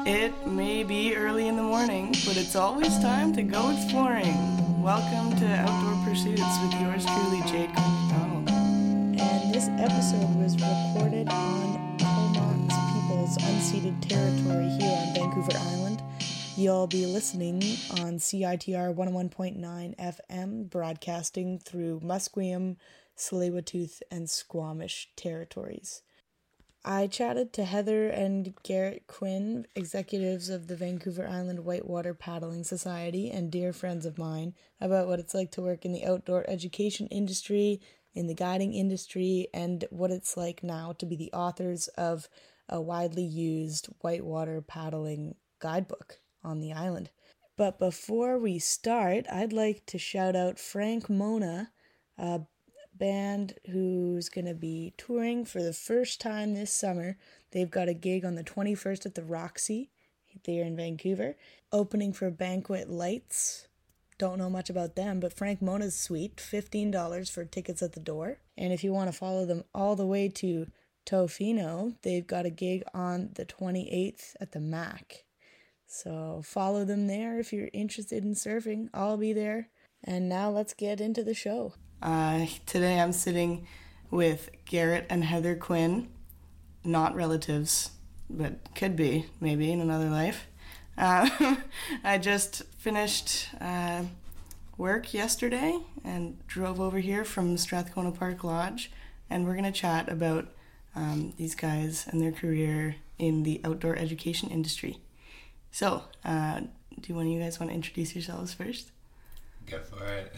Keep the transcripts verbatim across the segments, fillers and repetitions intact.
It may be early in the morning, but it's always time to go exploring. Welcome to Outdoor Pursuits with yours truly, Jade McDonald. And this episode was recorded on Comox People's unceded territory here on Vancouver Island. You'll be listening on C I T R one oh one point nine F M, broadcasting through Musqueam, Tsleil-Waututh, and Squamish territories. I chatted to Heather and Garrett Quinn, executives of the Vancouver Island Whitewater Paddling Society and dear friends of mine, about what it's like to work in the outdoor education industry, in the guiding industry, and what it's like now to be the authors of a widely used whitewater paddling guidebook on the island. But before we start, I'd like to shout out Frank Mona, a band who's going to be touring for the first time this summer. They've got a gig on the twenty-first at the Roxy there in Vancouver, opening for Banquet Lights. Don't know much about them, but Frank Mona's sweet, fifteen dollars for tickets at the door. And if you want to follow them all the way to Tofino, they've got a gig on the twenty-eighth at the Mac. So follow them there if you're interested in surfing. I'll be there. And now let's get into the show. Uh, today I'm sitting with Garrett and Heather Quinn, not relatives, but could be, maybe, in another life. Uh, I just finished uh, work yesterday and drove over here from Strathcona Park Lodge, and we're going to chat about um, these guys and their career in the outdoor education industry. So, uh, do one of you guys want to introduce yourselves first? Go for it.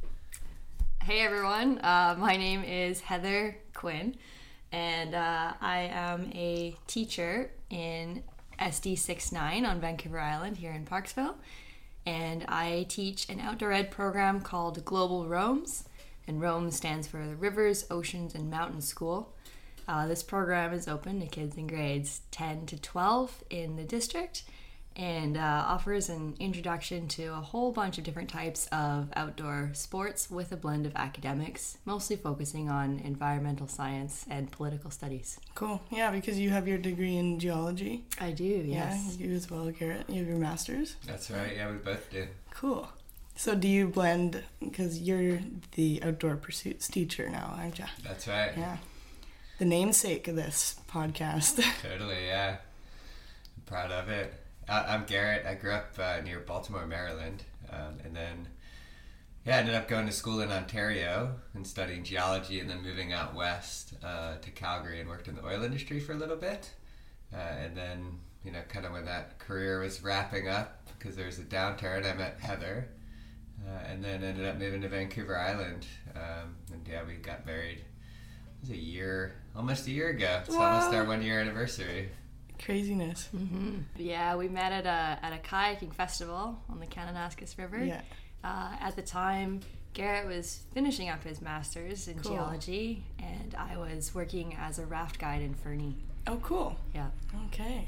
Hey everyone, uh, my name is Heather Quinn, and uh, I am a teacher in S D sixty-nine on Vancouver Island here in Parksville, and I teach an outdoor ed program called Global ROAMS, and ROAMS stands for the Rivers, Oceans, and Mountains School. Uh, this program is open to kids in grades ten to twelve in the district, and uh, offers an introduction to a whole bunch of different types of outdoor sports with a blend of academics, mostly focusing on environmental science and political studies. Cool. Yeah, because you have your degree in geology. I do, yes. Yeah, you as well, Garrett. You have your master's. That's right, yeah, we both do. Cool. So do you blend, because you're the outdoor pursuits teacher now, aren't you? That's right. Yeah. The namesake of this podcast. Totally, yeah. I'm proud of it. I'm Garrett. I grew up uh, near Baltimore, Maryland, um, and then yeah, ended up going to school in Ontario and studying geology, and then moving out west uh, to Calgary and worked in the oil industry for a little bit. Uh, and then, you know, kind of when that career was wrapping up, because there was a downturn, I met Heather, uh, and then ended up moving to Vancouver Island. Um, and yeah, we got married. It was a year, almost a year ago. It's Wow. almost our one year anniversary. Craziness. Mm-hmm. Yeah, we met at a at a kayaking festival on the Kananaskis River. Yeah. Uh, at the time, Garrett was finishing up his master's in Cool. geology, and I was working as a raft guide in Fernie. Oh, cool. Yeah. Okay.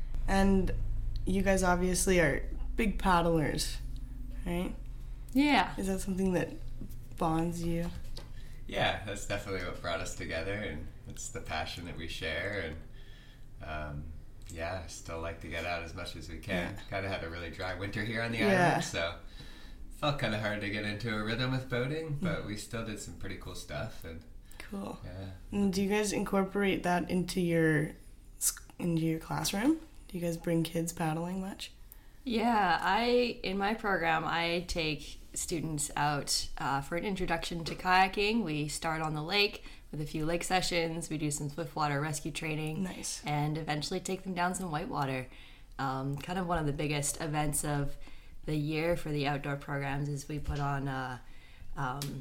And you guys obviously are big paddlers, right? Yeah. Is that something that bonds you? Yeah, that's definitely what brought us together, and it's the passion that we share. And um, yeah, I still like to get out as much as we can. Yeah. Kind of had a really dry winter here on the Yeah. island, so felt kind of hard to get into a rhythm with boating, but we still did some pretty cool stuff. And Cool. yeah, And do you guys incorporate that into your sc- into your classroom? Do you guys bring kids paddling much? Yeah, I in my program I take students out uh, for an introduction to kayaking. We start on the lake with a few lake sessions. We do some swiftwater rescue training. Nice. And eventually take them down some whitewater. Um, kind of one of the biggest events of the year for the outdoor programs is we put on uh, um,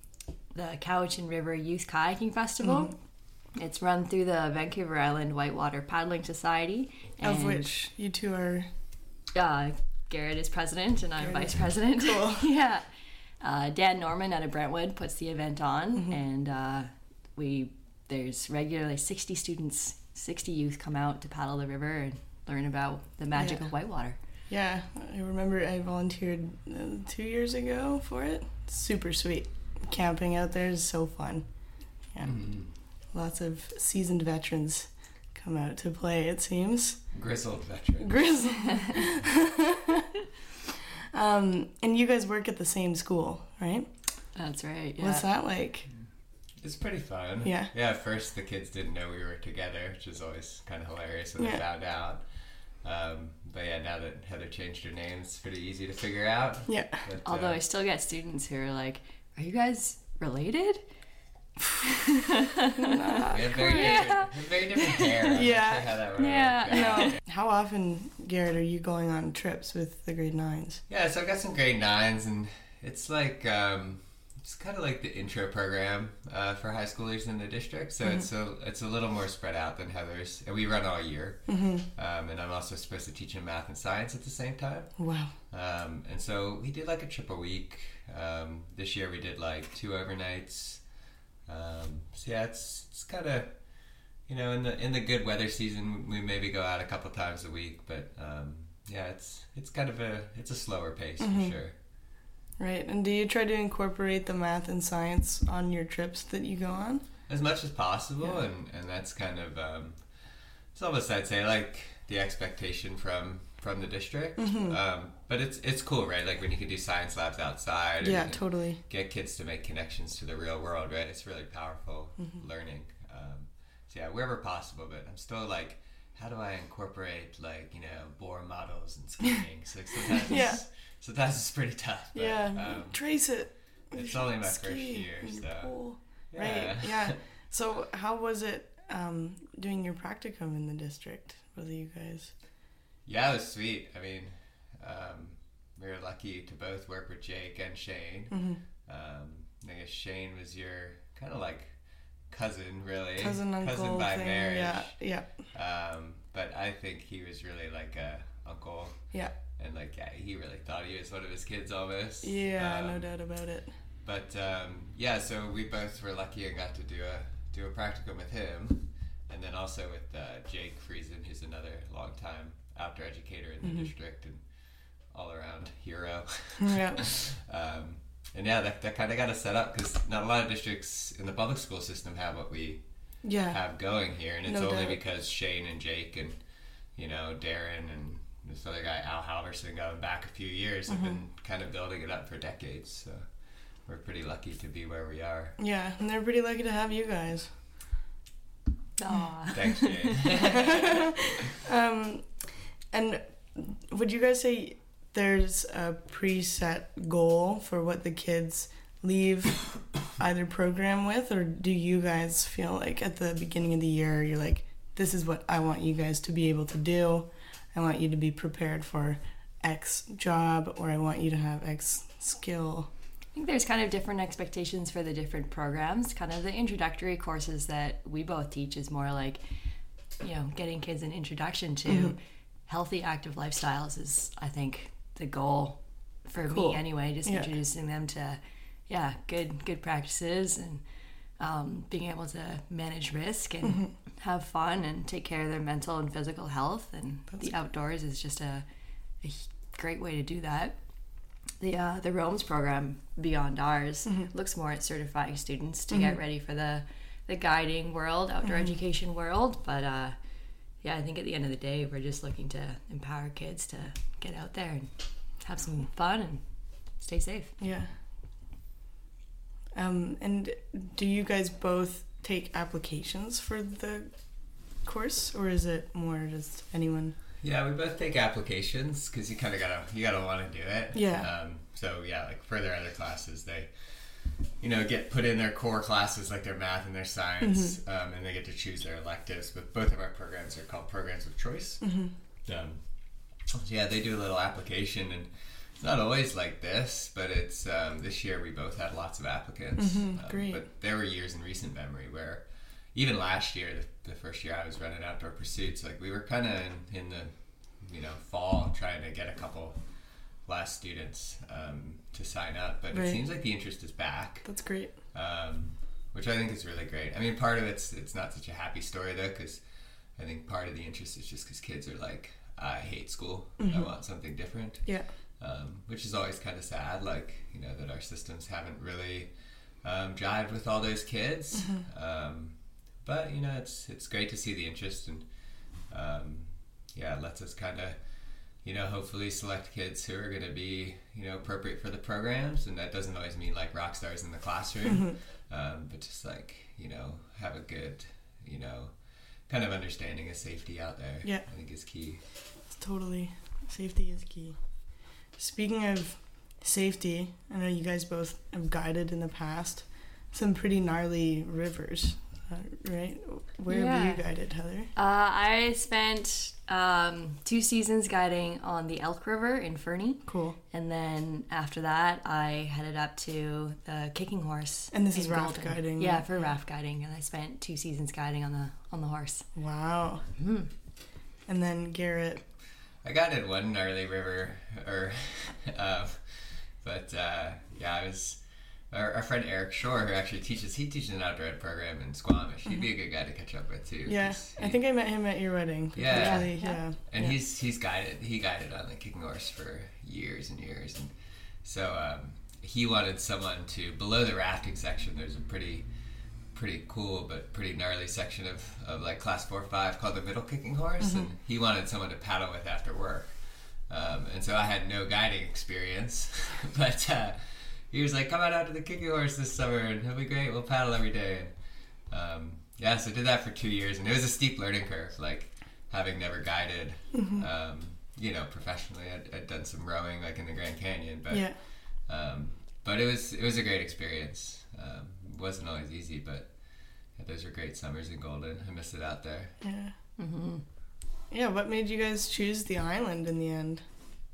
the Cowichan River Youth Kayaking Festival. Mm-hmm. It's run through the Vancouver Island Whitewater Paddling Society. Of which you two are... Uh, Garrett is president and I'm Garrett. vice president. Cool. Yeah. Uh, Dan Norman out of Brentwood puts the event on, mm-hmm. and uh, we there's regularly sixty students, sixty youth come out to paddle the river and learn about the magic Yeah. of whitewater. Yeah, I remember I volunteered uh, two years ago for it. Super sweet. Camping out there is so fun. Yeah. mm-hmm. Lots of seasoned veterans come out to play, it seems. Grizzled veteran. Grizzled. um, and you guys work at the same school, right? That's right. Yeah. What's that like? It's pretty fun. Yeah. Yeah, at first the kids didn't know we were together, which is always kind of hilarious when Yeah. they found out. Um, but yeah, now that Heather changed her name, it's pretty easy to figure out. Yeah. But, Although uh, I still get students who are like, "Are you guys related?" we have very different, we have very different hair. I'm not Yeah. sure how that would Yeah, work out. No. How often, Garrett, are you going on trips with the grade nines? Yeah, so I've got some grade nines, and it's like um, it's kind of like the intro program uh, for high schoolers in the district. So Mm-hmm. it's a it's a little more spread out than Heather's, and we run all year. Mm-hmm. Um, and I'm also supposed to teach them math and science at the same time. Wow. Um, and so we did like a trip a week. Um, this year we did like two overnights. Um, so yeah, it's it's kind of, you know, in the in the good weather season we maybe go out a couple times a week, but um, yeah, it's it's kind of a it's a slower pace Mhm. for sure. Right. And do you try to incorporate the math and science on your trips that you go on? As much as possible, Yeah. and and that's kind of um, it's almost, I'd say, like the expectation from from the district. Mhm. Um, but it's it's cool, right? Like when you can do science labs outside. or Yeah, you can totally. get kids to make connections to the real world, right? It's really powerful Mm-hmm. learning. Um, so yeah, wherever possible, but I'm still like, how do I incorporate like, you know, Bohr models and skating? So like sometimes, Yeah. it's, sometimes it's pretty tough. But, Yeah. um, Trace it. it's only my first Ski year, in the so pool. yeah. Right. Yeah. So how was it um, doing your practicum in the district with you guys? Yeah, it was sweet. I mean, um, we were lucky to both work with Jake and Shane. Mm-hmm. Um, I guess Shane was your kind of like cousin, really. Cousin, uncle Cousin by thing. marriage. Yeah. Yeah. Um, but I think he was really like a uncle. Yeah. And like, yeah, he really thought he was one of his kids almost. Yeah. Um, No doubt about it. But um, yeah, so we both were lucky and got to do a do a practicum with him, and then also with uh, Jake Friesen, who's another longtime outdoor educator in the Mhm. district and all around hero. Yeah. um, and yeah, that, that kind of got us set up because not a lot of districts in the public school system have what we Yeah. have going here, and it's No only doubt. because Shane and Jake and, you know, Darren and this other guy Al Halverson, going back a few years, have Mhm. been kind of building it up for decades. So we're pretty lucky to be where we are. Yeah. And they're pretty lucky to have you guys. Aw. Thanks, Jane. Um, and would you guys say there's a preset goal for what the kids leave either program with, or do you guys feel like at the beginning of the year you're like, this is what I want you guys to be able to do, I want you to be prepared for X job, or I want you to have X skill? I think there's kind of different expectations for the different programs. Kind of the introductory courses that we both teach is more like, you know, getting kids an introduction to Mhm. healthy, active lifestyles is, I think, the goal for Cool. me anyway. Just Yeah. introducing them to, yeah, good good practices and um, being able to manage risk and Mm-hmm. have fun and take care of their mental and physical health. And That's the outdoors is just a, a great way to do that. The uh, the Roams program Beyond Ours Mhm. looks more at certifying students to Mhm. get ready for the the guiding world, outdoor Mhm. education world. But uh, yeah, I think at the end of the day, we're just looking to empower kids to get out there and have some fun and stay safe. Yeah. Um, and do you guys both take applications for the course, or is it more just anyone? Yeah, we both take applications because you kind of gotta you gotta want to do it. Yeah. Um, so yeah, like for their other classes, they, you know, get put in their core classes like their math and their science, Mm-hmm. um, and they get to choose their electives. But both of our programs are called programs of choice. Mm-hmm. Um, so yeah, they do a little application, and it's not always like this, but it's um, this year we both had lots of applicants. Mhm, Um, great. But there were years in recent memory where, even last year, the, the first year I was running Outdoor Pursuits, like we were kind of in, in the, you know, fall trying to get a couple last students um, to sign up, but Right. it seems like the interest is back. That's great. Um, which I think is really great. I mean, part of it's it's not such a happy story though, because I think part of the interest is just because kids are like, I hate school, I Mhm. want something different, Yeah. um, which is always kind of sad. Like, you know, that our systems haven't really um, jived with all those kids. Mhm. Um, but you know, it's it's great to see the interest, and um, yeah, it lets us kind of, you know, hopefully select kids who are going to be, you know, appropriate for the programs, and that doesn't always mean like rock stars in the classroom, um, but just like, you know, have a good, you know, kind of understanding of safety out there. Yeah, I think is key. Totally, safety is key. Speaking of safety, I know you guys both have guided in the past some pretty gnarly rivers, uh, right? Where Yeah. have you guided, Heather? Uh, I spent um, two seasons guiding on the Elk River in Fernie. Cool. And then after that, I headed up to the Kicking Horse. And this in is raft Golden. guiding, Yeah, right? for raft guiding. And I spent two seasons guiding on the on the horse. Wow. Mm. And then Garrett. I guided one gnarly river, or, uh, but uh, yeah, I was. Our, our friend Eric Shore, who actually teaches, he teaches an outdoor ed program in Squamish. He'd be a good guy to catch up with too. Yeah, 'cause I he- think I met him at your wedding. Yeah. Actually, Yeah. yeah. and yeah. he's he's guided he guided on the Kicking Horse for years and years, and so um, he wanted someone to, below the rafting section, there's a pretty pretty cool but pretty gnarly section of, of like class four or five called the Middle Kicking Horse, and he wanted someone to paddle with after work, um, and so I had no guiding experience, but uh, he was like, come on out to the Kicking Horse this summer and it'll be great, we'll paddle every day. And um, yeah, so I did that for two years, and it was a steep learning curve, like having never guided, um, you know, professionally. I'd, I'd done some rowing like in the Grand Canyon, but Yeah. um, but it was it was a great experience. Um, it wasn't always easy, but yeah, those were great summers in Golden. I missed it out there. Yeah. Mm-hmm. Yeah, what made you guys choose the island in the end?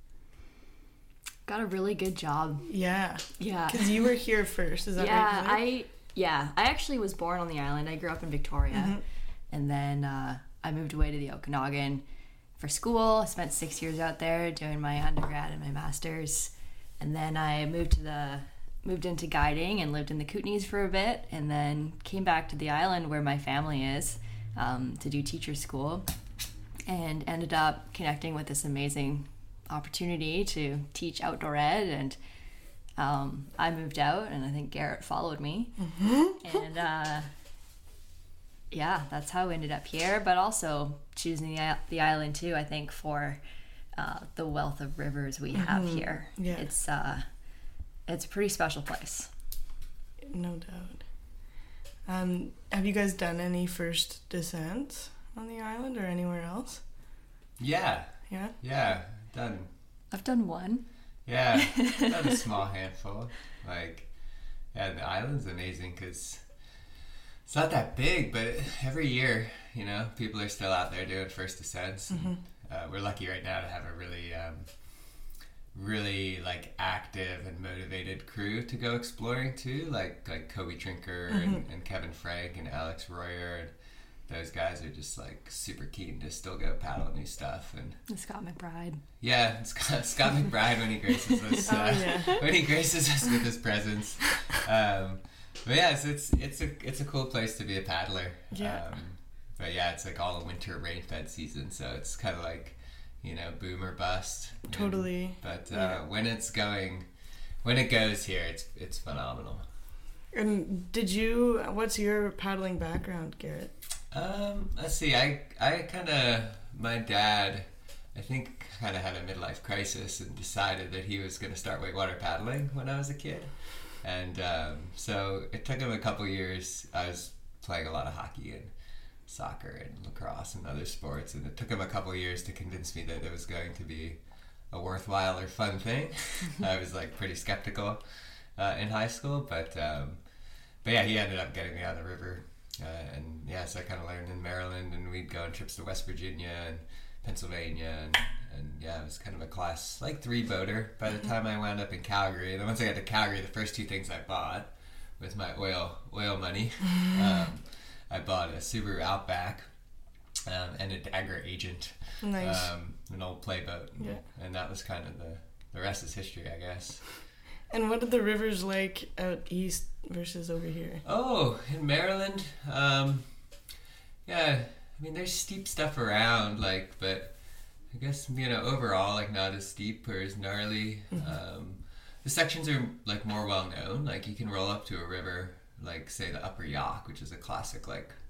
Got a really good job. Yeah. Yeah. Because you were here first, is that yeah, right? Heather? I yeah, I actually was born on the island. I grew up in Victoria, Mm-hmm. and then uh, I moved away to the Okanagan for school. I spent six years out there doing my undergrad and my master's, and then I moved to the moved into guiding and lived in the Kootenays for a bit, and then came back to the island where my family is um, to do teacher school, and ended up connecting with this amazing opportunity to teach outdoor ed, and um, I moved out, and I think Garrett followed me, and uh, yeah, that's how we ended up here. But also choosing the, the island too, I think, for uh, the wealth of rivers we have here. Yeah. It's uh, it's a pretty special place. No doubt. Um, have you guys done any first descents on the island or anywhere else? Yeah, Yeah? yeah, done. I've done one. Yeah, done a small handful. Like, yeah, the island's amazing because it's not that big, but every year, you know, people are still out there doing first descents. Mm-hmm. And, uh, we're lucky right now to have a really, um, really like active and motivated crew to go exploring too, like like Kobe Trinker Mm-hmm. and, and Kevin Frank and Alex Royer. And those guys are just like super keen to still go paddle new stuff. And And Scott McBride. yeah, Scott, Scott McBride when he graces us, uh, Oh, yeah. when he graces us with his presence. Um, but yeah, it's, it's it's a it's a cool place to be a paddler. Yeah. Um, but yeah, it's like all a winter rain-fed season, so it's kind of like, you know, boom or bust. And- Totally. but uh, Yeah. when it's going, when it goes here, it's it's phenomenal. And did you, what's your paddling background, Garrett? Um, let's see. I I kind of my dad, I think, kind of had a midlife crisis and decided that he was going to start whitewater paddling when I was a kid, and um, so it took him a couple years. I was playing a lot of hockey and soccer and lacrosse and other sports, and it took him a couple years to convince me that it was going to be a worthwhile or fun thing. I was like pretty skeptical uh, in high school, but um, but yeah, he ended up getting me on the river. Uh, and yeah, so I kind of learned in Maryland, and we'd go on trips to West Virginia and Pennsylvania, and, and yeah, it was kind of a class like three boater by the time I wound up in Calgary. And then once I got to Calgary, the first two things I bought with my oil oil money, um, I bought a Subaru Outback um, and a Dagger Agent, Nice. um, an old playboat, and, Yeah. and that was kind of the the rest is history, I guess. And what are the rivers like out east versus over here? Oh, in Maryland, um, yeah, I mean, there's steep stuff around, like, but I guess, you know, overall, like, not as steep or as gnarly. Um, the sections are, like, more well-known. Like, you can roll up to a river, like, say, the Upper Yauk, which is a classic, like,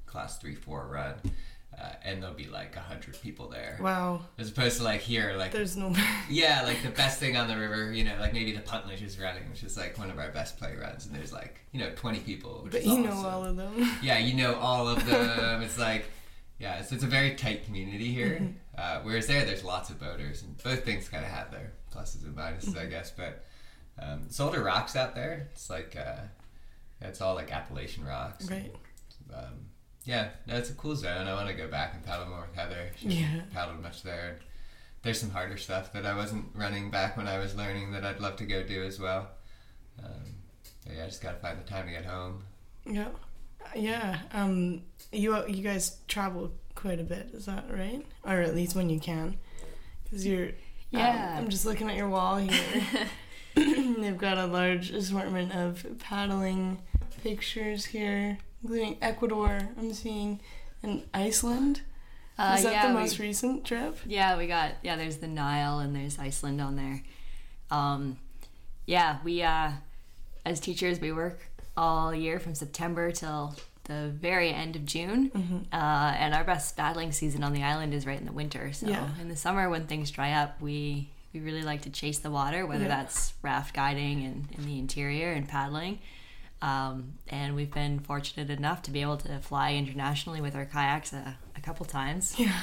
class three, four run. Uh, and there'll be like a hundred people there. Wow. As opposed to like here, like there's no. yeah, like the best thing on the river, you know, like maybe the Puntledge is running, which is like one of our best play runs, and there's like you know twenty people. Which but is you awesome. know all of them. Yeah, you know all of them. It's like yeah, so it's a very tight community here. Mm-hmm. Uh, whereas there, there's lots of boaters, and both things kind of have their pluses and minuses, mm-hmm. I guess. But um, Solder Rocks out there, it's like uh, it's all like Appalachian rocks. Right. Um, Yeah, no, it's a cool zone. I want to go back and paddle more with Heather. She yeah. hasn't paddled much there. There's some harder stuff that I wasn't running back when I was learning that I'd love to go do as well. Um, but yeah, I just got to find the time to get home. Yeah. Yeah. Um, you you guys travel quite a bit, is that right? Or at least when you can. Because you're... Yeah. Um, I'm just looking at your wall here. They've got a large assortment of paddling pictures here, including Ecuador, I'm seeing, and Iceland. Uh, Is that yeah, the we, most recent trip? Yeah, we got, yeah, there's the Nile and there's Iceland on there. Um, yeah, we, uh, as teachers, we work all year from September till the very end of June. Mm-hmm. Uh, and our best paddling season on the island is right in the winter. So yeah. in the summer when things dry up, we, we really like to chase the water, whether yeah. that's raft guiding and in the interior and paddling. Um, and we've been fortunate enough to be able to fly internationally with our kayaks a, a couple times. Yeah.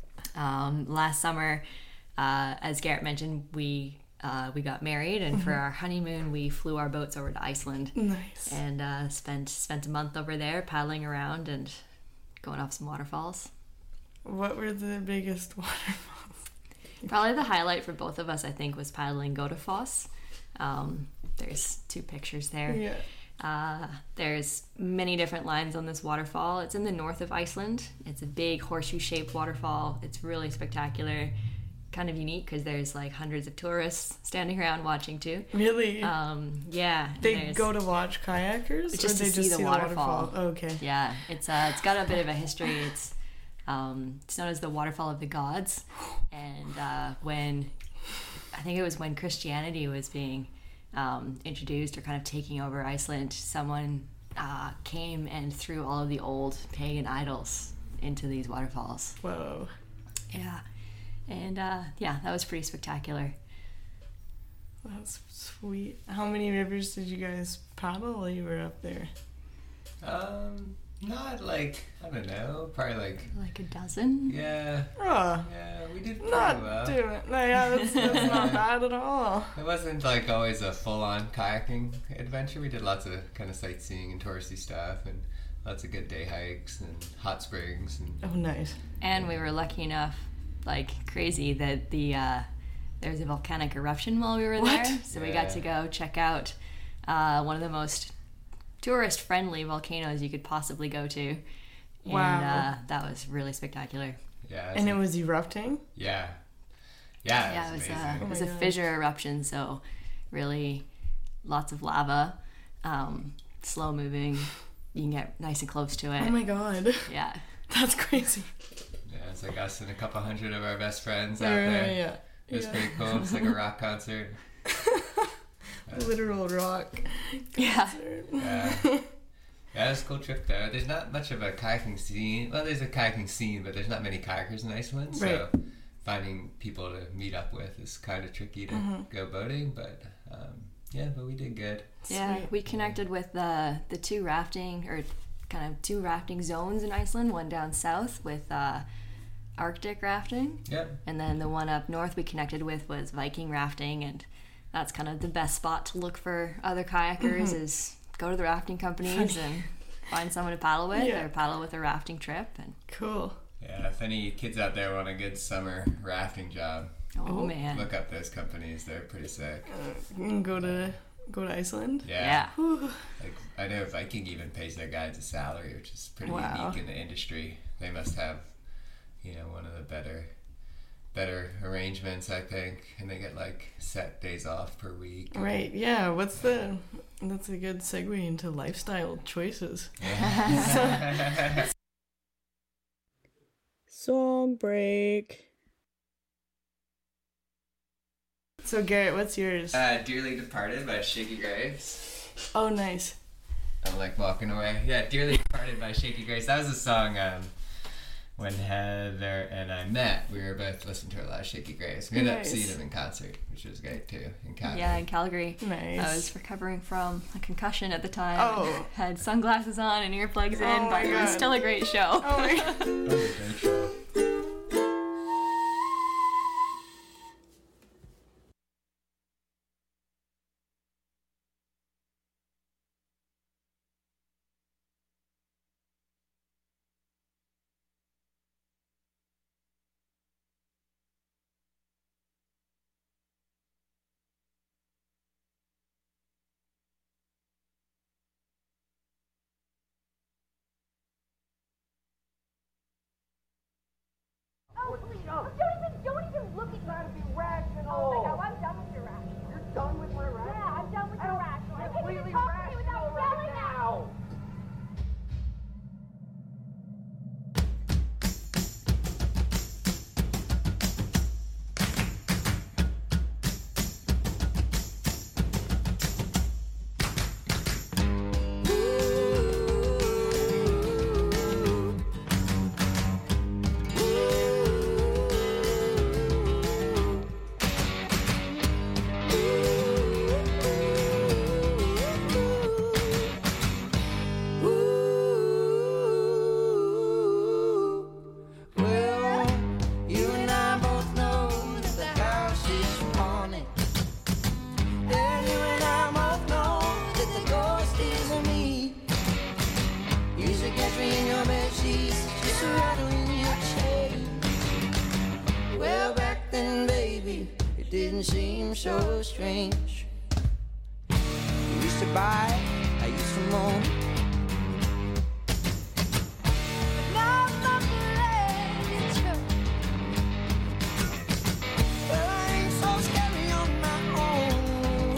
Um, last summer, uh, as Garrett mentioned, we uh, we got married, and mm-hmm. for our honeymoon, we flew our boats over to Iceland. Nice. And uh, spent spent a month over there paddling around and going off some waterfalls. What were the biggest waterfalls? Probably the highlight for both of us, I think, was paddling Godafoss. Um, there's two pictures there. Yeah. Uh, there's many different lines on this waterfall. It's in the north of Iceland. It's a big horseshoe-shaped waterfall. It's really spectacular, kind of unique because there's like hundreds of tourists standing around watching too. Really? Um, yeah. They go to watch kayakers, just or to they see just the see waterfall. the waterfall? Oh, okay. Yeah, it's uh, it's got a bit of a history. It's um, it's known as the Waterfall of the Gods, and uh, when I think it was when Christianity was being Um, introduced or kind of taking over Iceland, someone uh, came and threw all of the old pagan idols into these waterfalls. Whoa. Yeah. And uh, yeah, that was pretty spectacular. That's sweet. How many rivers did you guys paddle while you were up there? Um, not like, I don't know, probably like... Like a dozen? Yeah. Oh. Yeah, we did pretty not well. doing no, yeah, that's, that's not bad at all. It wasn't like always a full-on kayaking adventure. We did lots of kind of sightseeing and touristy stuff and lots of good day hikes and hot springs. And oh, nice. And we were lucky enough, like crazy, that the uh, there was a volcanic eruption while we were what? there. So yeah. we got to go check out uh, one of the most tourist-friendly volcanoes you could possibly go to. Wow. And uh, that was really spectacular. Yeah. And it was erupting? Yeah. Yeah, it yeah, was it was, amazing. a, it Oh was my a gosh. fissure eruption, so really lots of lava, um, slow moving. You can get nice and close to it. Oh my god. Yeah. That's crazy. Yeah, it's like us and a couple hundred of our best friends out Uh, there. yeah. It was yeah. pretty cool. It's like a rock concert. Literal rock. Yeah. Yeah. Yeah, it was a cool trip though. There's not much of a kayaking scene. Well, there's a kayaking scene, but there's not many kayakers in Iceland. So Right. finding people to meet up with is kind of tricky to Mhm. go boating. But um, yeah, but we did good. Yeah, Sweet. we connected with the the two rafting or kind of two rafting zones in Iceland. One down south with uh, Arctic rafting, Yep. and then the one up north we connected with was Viking rafting, and that's kind of the best spot to look for other kayakers. Mhm. Is go to the rafting companies and find someone to paddle with, Yeah. or paddle with a rafting trip. And Cool. Yeah, if any kids out there want a good summer rafting job, oh, Oh. man, look up those companies. They're pretty sick. Uh, you can go to go to Iceland. Yeah. yeah. Whew. Like I know Viking even pays their guides a salary, which is pretty Wow. unique in the industry. They must have, you know, one of the better better arrangements, I think, and they get like set days off per week. Right. Yeah. What's the? That's a good segue into lifestyle choices. Yeah. Song break. So Garrett, what's yours? uh, Dearly Departed by Shakey Graves. Oh, nice. I'm like walking away. Yeah, Dearly Departed by Shaky Grace. That was a song um, when Heather and I met. We were both listening to a lot of Shaky Grace. We ended Nice. up seeing them in concert, which was great too, in Calgary. Yeah, in Calgary. Nice. I was recovering from a concussion at the time. Oh. Had sunglasses on and earplugs in, Oh my but it was God. still a great show. Oh my God. That was a great show. Oh, please. Don't even, don't even look at me. Trying to be rational. Oh, my God, I'm done with your rational. You're done with my rational? Yeah, I'm done with your rational. I can't even talk to you without yelling at me. Well, you and I both know that the house is haunted. And you and I both know that the ghost isn't me. Used to catch me in your bed sheets, just rattling your chain. Well, back then, baby, it didn't seem so strange. You used to buy, I used to moan. Now I'm not the well, I ain't so scary on my own.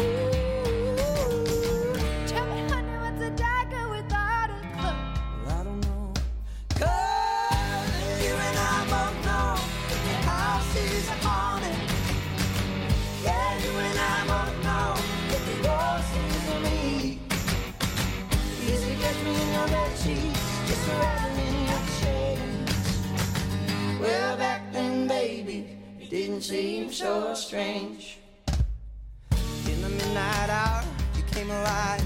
Tell me, honey, what's a dagger without a clue? Well, I don't know. 'Cause you and I both know that the house is haunted. Yeah, you and I both know that the ghost isn't me. You used to catch me in your bed sheets, just rattling your chains. Well, back then, baby, it didn't seem so strange. In the midnight hour, you came alive.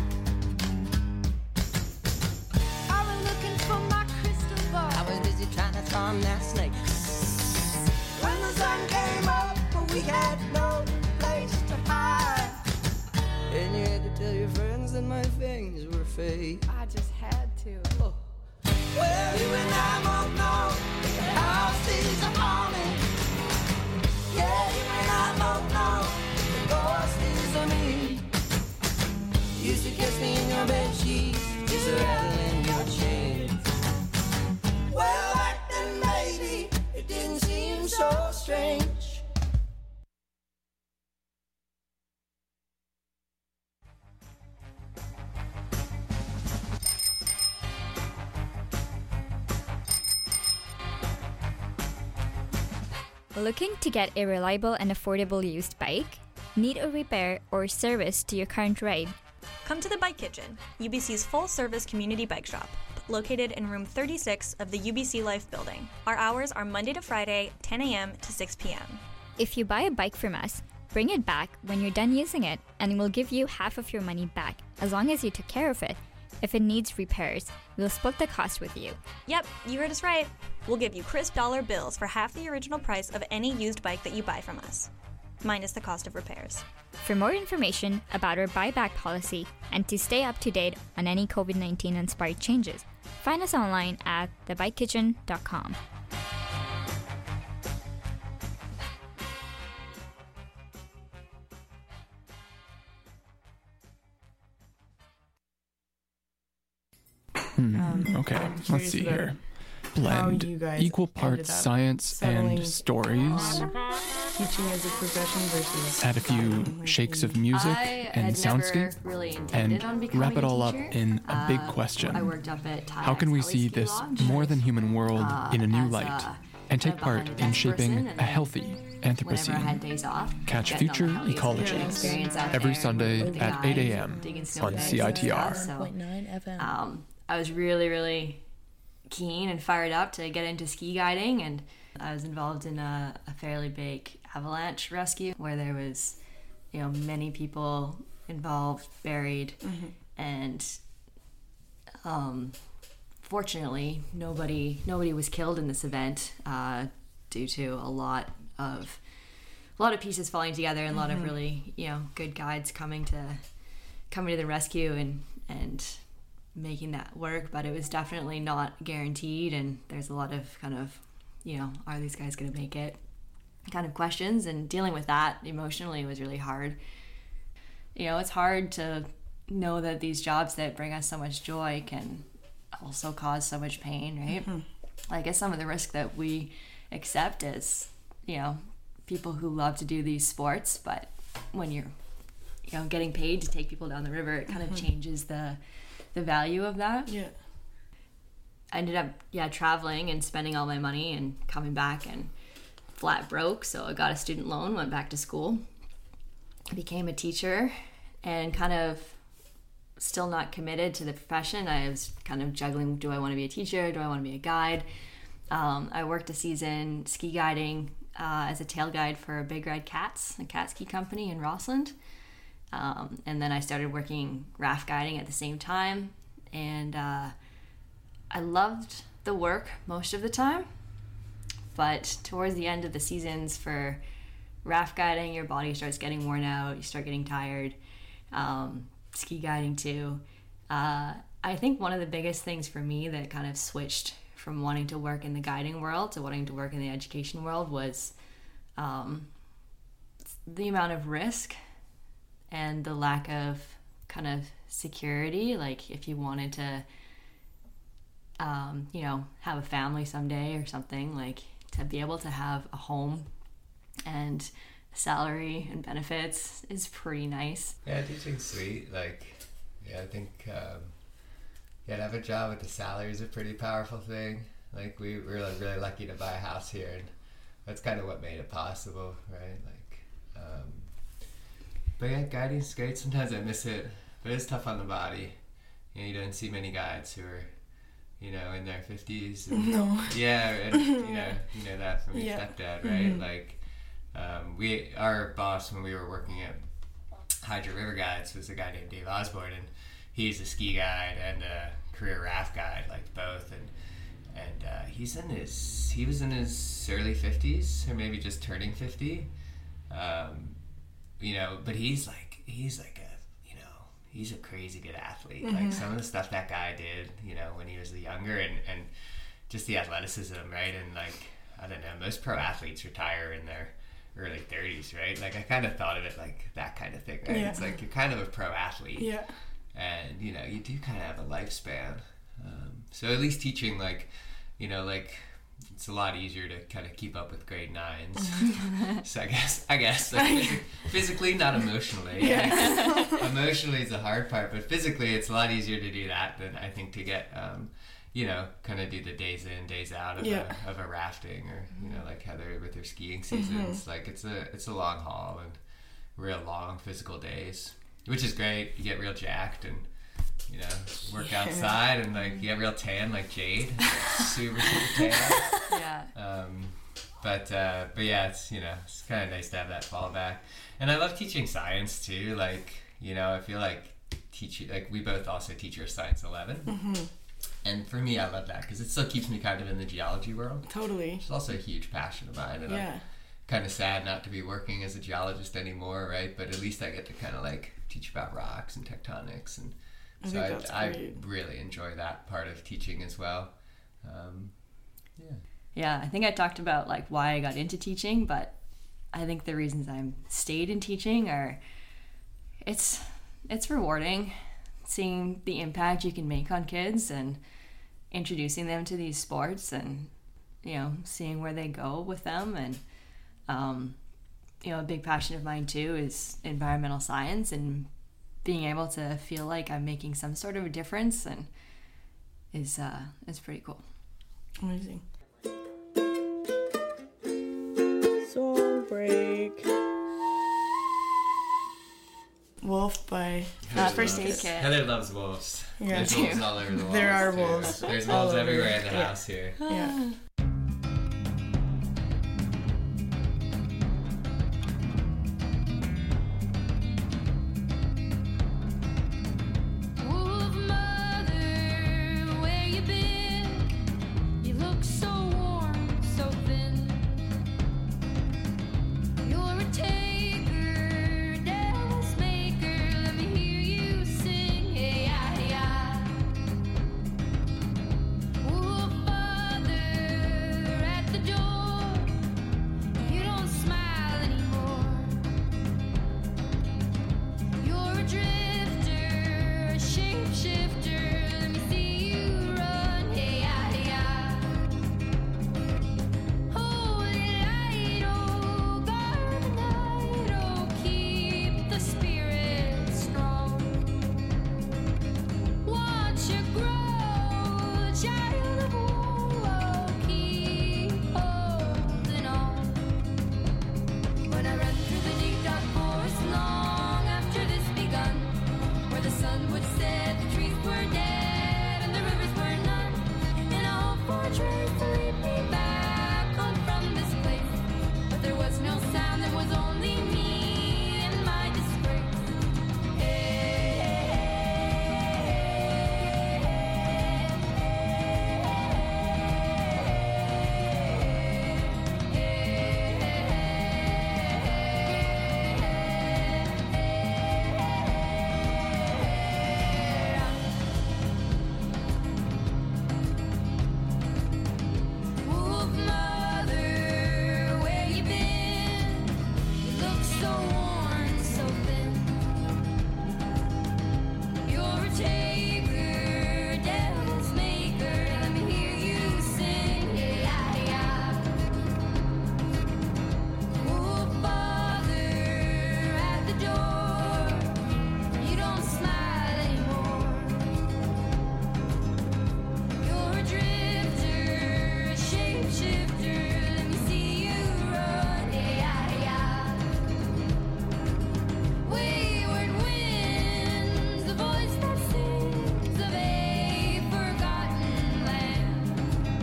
I was looking for my crystal ball. I was busy trying to charm that snake. When the sun came up, we had no place to hide. And you had to tell your friends that my things were fake. I just had to. Oh. Well, you and I both know that the house is haunted. Yeah, you and I both know that the ghost is on me. Used to kiss me in your bed sheets, just rattling your chains. Well, back then, baby, it didn't seem so strange. Looking to get a reliable and affordable used bike? Need a repair or service to your current ride? Come to the Bike Kitchen, U B C's full-service community bike shop, located in room thirty-six of the U B C Life building. Our hours are Monday to Friday, ten a.m. to six p.m. If you buy a bike from us, bring it back when you're done using it and we'll give you half of your money back as long as you took care of it. If it needs repairs, we'll split the cost with you. Yep, you heard us right. We'll give you crisp dollar bills for half the original price of any used bike that you buy from us, minus the cost of repairs. For more information about our buyback policy and to stay up to date on any COVID nineteen inspired changes, find us online at the bike kitchen dot com. Um, Okay, I'm let's curious see about here. how Blend you guys equal ended parts up science settling and stories. on teaching as a profession versus Add a few um, shakes of working- music I and had never soundscape, really intended and on becoming wrap it a all up teacher. in a big Uh, question. I worked up at Thai How can we Valley see Ski this Lodge, more than human world uh, in a new as light? a and take part in shaping a healthy whenever I Anthropocene. had days off, Catch getting on the Future helis, Ecology getting experience out every there Sunday with the at eight guys, a.m. digging on snowbanks C I and T R. stuff, so, one point nine F M. um, I was really, really keen and fired up to get into ski guiding, and I was involved in a, a fairly big avalanche rescue where there was, you know, many people involved, buried, Mm-hmm. and um, fortunately, nobody nobody was killed in this event uh, due to a lot of a lot of pieces falling together and a lot of really, you know, good guides coming to coming to the rescue and and making that work. But it was definitely not guaranteed, and there's a lot of kind of, you know, are these guys going to make it kind of questions, and dealing with that emotionally was really hard. You know, it's hard to know that these jobs that bring us so much joy can also cause so much pain, right? Mm-hmm. Like, it's some of the risk that we accept as, you know, people who love to do these sports, but when you're, you know, getting paid to take people down the river, it kind mm-hmm. of changes the the value of that. Yeah. I ended up, yeah, traveling and spending all my money and coming back and flat broke, so I got a student loan, went back to school, became a teacher, and kind of still not committed to the profession. I was kind of juggling, do I want to be a teacher? Do I want to be a guide? Um, I worked a season ski guiding uh, as a tail guide for Big Red Cats, a cat ski company in Rossland. Um, and then I started working raft guiding at the same time. And uh, I loved the work most of the time. But towards the end of the seasons for raft guiding, your body starts getting worn out. You start getting tired. Um, ski guiding too. Uh, I think one of the biggest things for me that kind of switched from wanting to work in the guiding world to wanting to work in the education world was um, the amount of risk and the lack of kind of security. Like, if you wanted to, um, you know, have a family someday or something, like, to be able to have a home and salary and benefits is pretty nice. Yeah, teaching's sweet. Like, yeah, I think um, yeah, to have a job with the salary is a pretty powerful thing. Like, we were like really lucky to buy a house here, and that's kind of what made it possible, right? Like, um, but yeah, guiding's great. Sometimes I miss it, but it's tough on the body. You know, you don't see many guides who are, you know, in their fifties. No. Yeah, and you know, you know that from your yeah. stepdad, right? Mm-hmm. Like. Um, we our boss when we were working at Hydra River Guides was a guy named Dave Osborne, and he's a ski guide and a career raft guide, like both, and and uh, he's in his he was in his early fifties or maybe just turning fifty, um, you know, but he's like he's like a you know he's a crazy good athlete. Mm-hmm. Like, some of the stuff that guy did, you know, when he was younger, and and just the athleticism, right? And like, I don't know, most pro athletes retire in their early thirties, right? Like, I kind of thought of it like that kind of thing, right? Yeah. It's like you're kind of a pro athlete, yeah, and you know, you do kind of have a lifespan. Um, so at least teaching, like, you know, like, it's a lot easier to kind of keep up with grade nines. So I guess, I guess, like, phys- physically, not emotionally. Yeah. Like, emotionally is the hard part, but physically, it's a lot easier to do that than I think to get. Um, you know, kind of do the days in, days out of, yeah. a, of a rafting, or, you know, like Heather with her skiing seasons. Mm-hmm. Like, it's a it's a long haul and real long physical days, which is great. You get real jacked and, you know, work yeah. outside, and like you get real tan like Jade, super super tan. Yeah. Um, but uh, but yeah, it's, you know, it's kind of nice to have that fallback. And I love teaching science too. Like, you know, I feel like teaching, like, we both also teach our Science eleven. Mm-hmm. And for me, I love that because it still keeps me kind of in the geology world. Totally. It's also a huge passion of mine, and yeah. I'm kind of sad not to be working as a geologist anymore, right? But at least I get to kind of like teach about rocks and tectonics, and I so think I, that's I great. really enjoy that part of teaching as well. Um, yeah. Yeah, I think I talked about like why I got into teaching, but I think the reasons I'm stayed in teaching are it's it's rewarding. Seeing the impact you can make on kids and introducing them to these sports, and, you know, seeing where they go with them. And um, you know, a big passion of mine too is environmental science, and being able to feel like I'm making some sort of a difference and is uh is pretty cool. Amazing. Wolf by Uh, First Aid Kit. Heather loves wolves. Yeah. There's wolves all over the walls. There are too. wolves There's all wolves over. everywhere in the Yeah. house here. Yeah. Wolf mother, where you been? You look so warm, so thin. You're a taker, devil's maker. Let me hear you sing, hey ya, hey ya. Wolf mother at the door. You don't smile anymore. You're a drifter, a shapeshifter. Let me see you run, hey ya, hey ya. Holy light, oh, guard the night, oh, keep the spirit strong. Watch you grow, child of war, oh, keep holding on. When I ran through the deep dark forest long after this begun, where the sun would set, the trees were dead, and the rivers were none, and a hope for a trace to lead me back on from this place. But there was no sound, there was only me and my disgrace. Wolf mother, where you been? You look so worn, so thin. You're a taker, devil's maker. Let me hear you sing, yeah, yeah. Wolf mother at the door. You don't smile anymore. You're a drifter, a shapeshifter. Let me see you run, yeah, yeah. Wayward winds, the voice that sings of a forgotten land.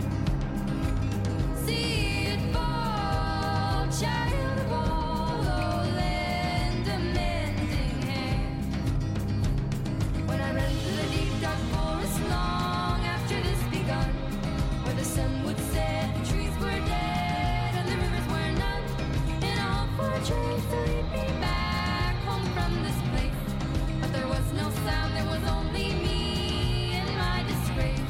See it fall, child of all, oh, lend a mending hand. When I ran through the deep dark forest long after this begun, where the sun would set, the trees were dead, and the rivers were none, and all for a trace to lead me back home from this place. But there was no sound, there was only me and my disgrace.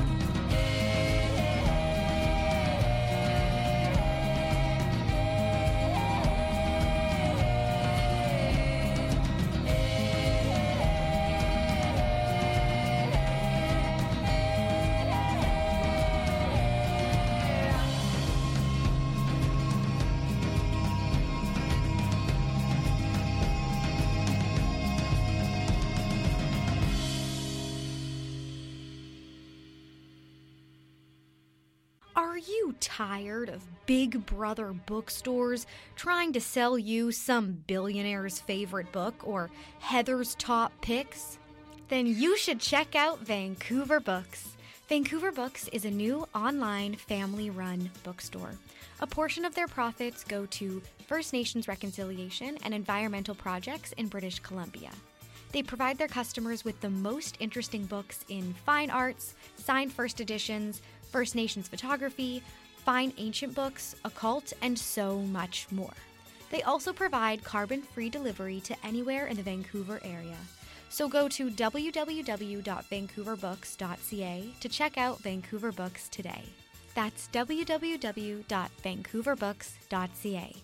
Are you tired of Big Brother bookstores trying to sell you some billionaire's favorite book or Heather's top picks? Then you should check out Vancouver Books. Vancouver Books is a new online family-run bookstore. A portion of their profits go to First Nations reconciliation and environmental projects in British Columbia. They provide their customers with the most interesting books in fine arts, signed first editions, First Nations photography, fine ancient books, occult, and so much more. They also provide carbon-free delivery to anywhere in the Vancouver area. So go to w w w dot vancouver books dot c a to check out Vancouver Books today. That's w w w dot vancouver books dot c a.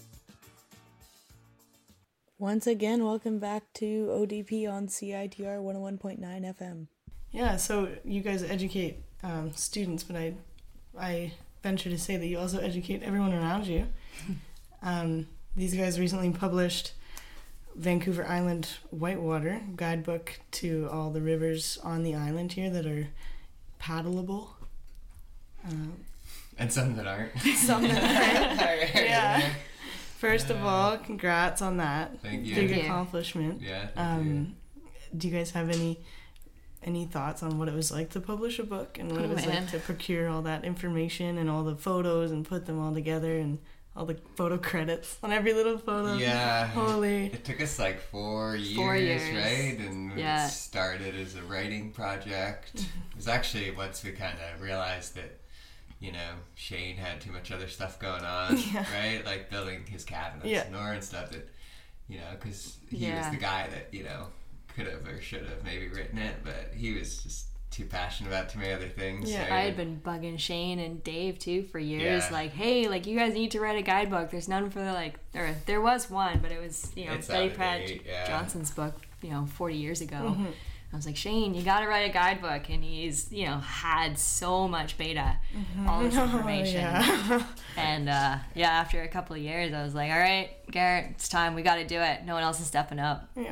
Once again, welcome back to O D P on C I T R one oh one point nine F M. Yeah, so you guys educate um, students, but I, I venture to say that you also educate everyone around you. um, these guys recently published Vancouver Island Whitewater, guidebook to all the rivers on the island here that are paddleable. Um, and some that aren't. Some that aren't. Yeah. First of Yeah. all, congrats on that. Thank you. Big Thank you. accomplishment. Yeah, thank Um, do you guys have any any thoughts on what it was like to publish a book and what Oh, it was man. like to procure all that information and all the photos and put them all together and all the photo credits on every little photo? Yeah. Holy. It took us like four years, Four years. right? And Yeah. it started as a writing project. It was actually once we kind of realized that, you know, Shane had too much other stuff going on, Yeah. right? Like building his cabinets Yeah. and Nora and stuff that, you know, because he Yeah. was the guy that, you know, could have or should have maybe written it, but he was just too passionate about too many other things. Yeah. right? I had been bugging Shane and Dave too for years, Yeah. like, hey, like you guys need to write a guidebook. There's none for the like, or there was one, but it was you know It's Betty out of Pratt date, yeah. Johnson's book, you know, forty years ago. Mm-hmm. I was like, Shane, you got to write a guidebook, and he's you know had so much beta, all this information, Mm-hmm. Oh, yeah. and uh, yeah, after a couple of years, I was like, all right, Garrett, it's time. We got to do it. No one else is stepping up. Yeah.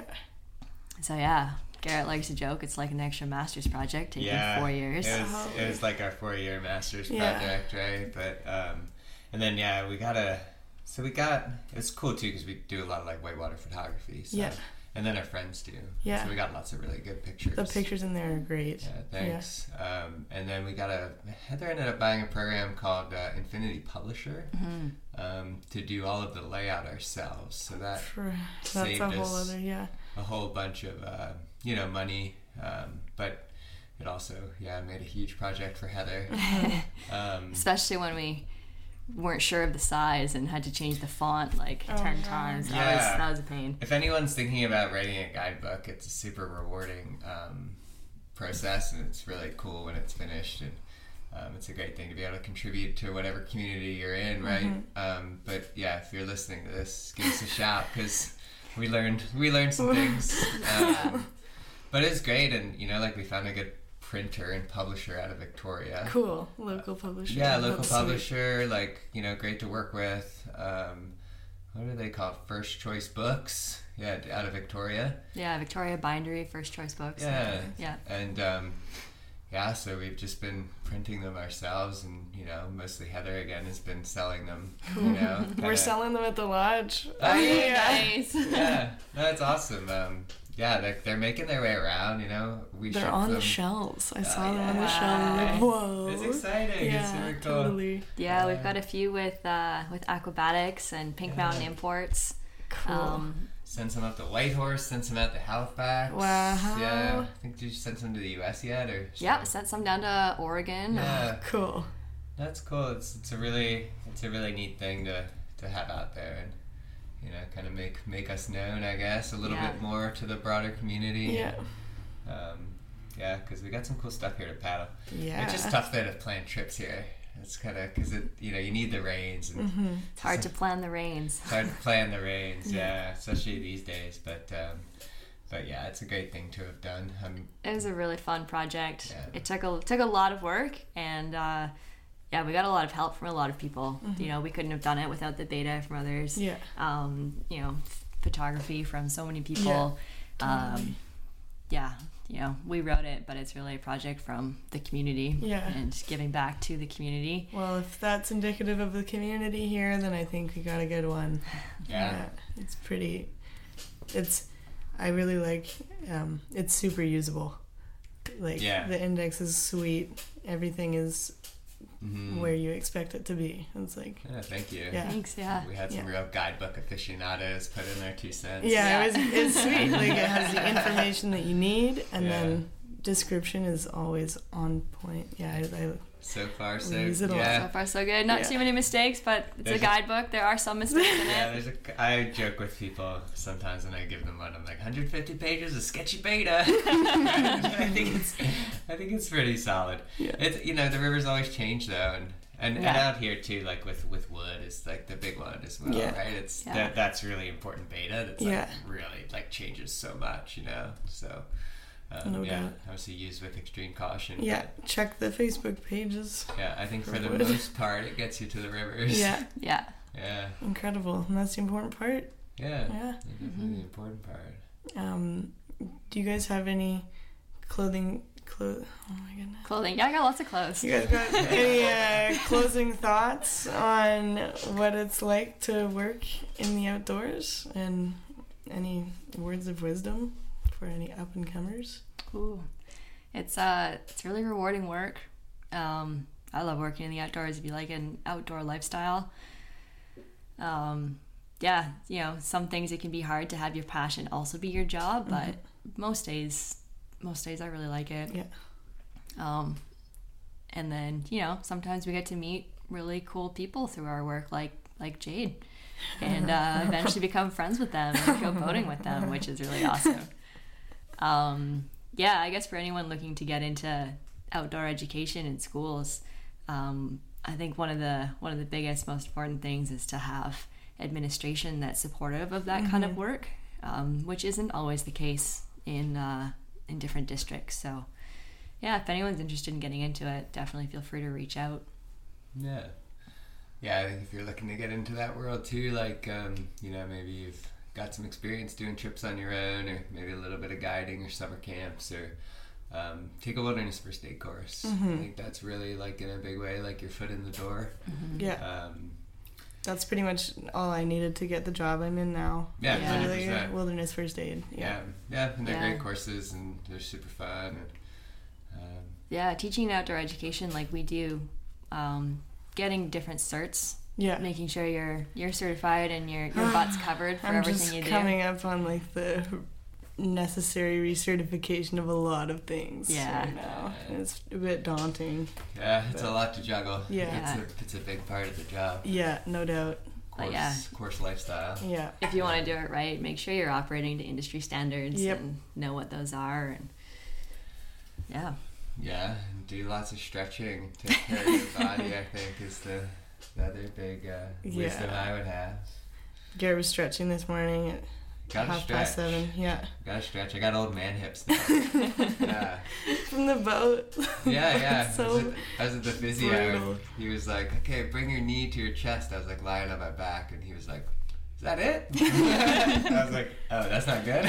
So yeah. Garrett likes to joke. It's like an extra master's project taking yeah, four years. It was, it was like our four-year master's Yeah. project, right? But um, and then yeah, we got a. So we got. It's cool too because we do a lot of like whitewater photography. So, Yeah. And then our friends do. Yeah. So we got lots of really good pictures. The pictures in there are great. Yeah, thanks. Um, and then we got a. Heather ended up buying a program called uh, Infinity Publisher Mm-hmm. um, to do all of the layout ourselves. So that For, that's saved a whole us other, yeah. a whole bunch of uh, you know money, um, but it also yeah made a huge project for Heather. um, Especially when we weren't sure of the size and had to change the font like Oh, ten God. times. That Yeah. was that was a pain. If anyone's thinking about writing a guidebook, it's a super rewarding um, process, and it's really cool when it's finished. And um, it's a great thing to be able to contribute to whatever community you're in, right? Um, but yeah, if you're listening to this, give us a shout because we learned we learned some things. Um, but it's great, and you know, like we found a good printer and publisher out of Victoria. Cool. Local publisher. Yeah, local That's sweet. publisher, like, you know, great to work with. Um, what are they called? First Choice Books. Yeah, out of Victoria. Yeah, Victoria Bindery, First Choice Books. Yeah. Yeah. And, um, yeah, so we've just been printing them ourselves, and, you know, mostly Heather, again, has been selling them, you know. We're kinda- selling them at the lodge. Oh, yeah. Nice. Yeah, no, that's awesome. Um, yeah, they're, they're making their way around, you know. We They're ship on them. the shelves. I Oh, saw them on the yeah. shelf. I'm like, whoa. It's exciting. Yeah, It's super cool. totally. Yeah, we've got a few with uh, with Aquabatics and Pink Mountain Imports. Cool. Um, Send some out to Whitehorse, send some out to Halifax. Wow. Yeah. I think, did you send some to the U S yet? Or yeah, sent some down to Oregon. Yeah. Cool. That's cool. It's it's a really it's a really neat thing to, to have out there, and you know, kind of make make us known, I guess, a little Yeah. bit more to the broader community. Yeah. Um, yeah, because we got some cool stuff here to paddle. Yeah. It's just tough though to plan trips here. It's kind of because it you know you need the rains and Mm-hmm. It's hard to plan the rains. it's hard to plan the rains. Yeah, especially these days. But um, but yeah, it's a great thing to have done. Um, It was a really fun project. Yeah. It took a took a lot of work, and uh, yeah, we got a lot of help from a lot of people. You know, we couldn't have done it without the data from others. Yeah. Um, you know, photography from so many people. Yeah, Um, yeah, you know, we wrote it, but it's really a project from the community. Yeah. And giving back to the community. Well, if that's indicative of the community here, then I think we got a good one. Yeah. It's pretty. It's. I really like. Um, it's super usable. Like Yeah. the index is sweet. Everything is mhm. where you expect it to be. It's like. Yeah, thank you. Yeah. Thanks, yeah. We had some Yeah. real guidebook aficionados put in their two cents. Yeah, Yeah. it was. It's sweet. Like it has the information that you need, and Yeah. then description is always on point. Yeah, I, I So far, so We use it a lot. So yeah. far, so good. Not Yeah. too many mistakes, but it's There's a a- guidebook. There are some mistakes in Yeah, it. there's a. I joke with people sometimes when I give them one. I'm like, one hundred fifty pages of sketchy beta. I think it's, I think it's pretty solid. Yeah. It's you know the rivers always change though, and and, and Yeah. out here too, like with with wood is like the big one as well, Yeah. right? It's Yeah. that that's really important beta. That's like Yeah. really like changes so much, you know. So. Um, No yeah, doubt. obviously used with extreme caution. yeah. Check the Facebook pages. but, yeah, I think for the Wood. most part, it gets you to the rivers. Yeah, Yeah. Yeah. incredible. And that's the important part. Yeah. Yeah. Definitely the important part. Um, do you guys have any clothing Clo- oh my goodness. Clothing. Yeah, I got lots of clothes. You guys got any uh, closing thoughts on what it's like to work in the outdoors, and any words of wisdom for any up and comers? Ooh, it's uh, it's really rewarding work. Um, I love working in the outdoors. If you like an outdoor lifestyle, um, yeah, you know, some things it can be hard to have your passion also be your job, but mm-hmm. most days, most days I really like it. Yeah. Um, and then you know, sometimes we get to meet really cool people through our work, like like Jade, and uh, eventually become friends with them and go boating with them, which is really awesome. Um, yeah, I guess for anyone looking to get into outdoor education in schools, um, I think one of the one of the biggest, most important things is to have administration that's supportive of that mm-hmm. kind of work, um, which isn't always the case in uh, in different districts. So, yeah, if anyone's interested in getting into it, definitely feel free to reach out. Yeah, yeah. I think if you're looking to get into that world too, like um, you know, maybe you've got some experience doing trips on your own, or maybe a little bit of guiding or summer camps, or um, take a wilderness first aid course. Mm-hmm. I think that's really like in a big way like your foot in the door. Mm-hmm. Yeah. Um, that's pretty much all I needed to get the job I'm in now. Yeah, yeah. one hundred percent. Wilderness first aid. Yeah, yeah, yeah and they're yeah. great courses, and they're super fun. And, um, yeah, teaching outdoor education like we do, um, getting different certs. Yeah, making sure you're you're certified and your your butt's covered for I'm everything just you do. Coming up on like the necessary recertification of a lot of things. Yeah, right now. It's a bit daunting. Yeah, it's but, a lot to juggle. Yeah, it's a, it's a big part of the job. Yeah, no doubt. Course, yeah. course lifestyle. Yeah. If you want to do it right, make sure you're operating to industry standards yep. and know what those are. And yeah. Yeah, and do lots of stretching. Take care of your body, I think, is the, the other big uh, wisdom yeah. I would have. Garrett was stretching this morning at Gotta half stretch. past seven. Yeah. Gotta stretch. I got old man hips now. Yeah. From the boat. Yeah, yeah. So I, was at, I was at the physio. brutal. He was like, "Okay, bring your knee to your chest." I was like lying on my back, and he was like, "Is that it?" I was like, "Oh, that's not good."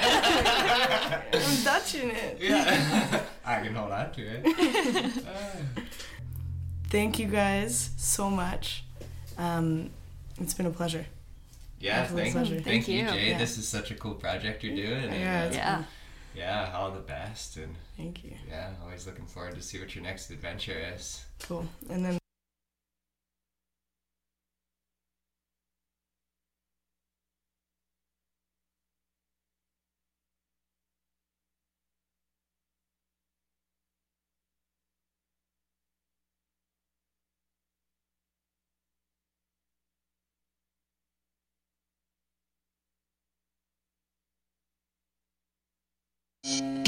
I'm touching it. Yeah. I can hold on to it. Thank you guys so much. Um, it's been a pleasure. Yeah, thank, thank, thank you, you. Jade. Yeah. This is such a cool project you're doing. And, yeah, uh, yeah. Yeah, all the best. And thank you. Yeah, always looking forward to see what your next adventure is. Cool. And then Thank you.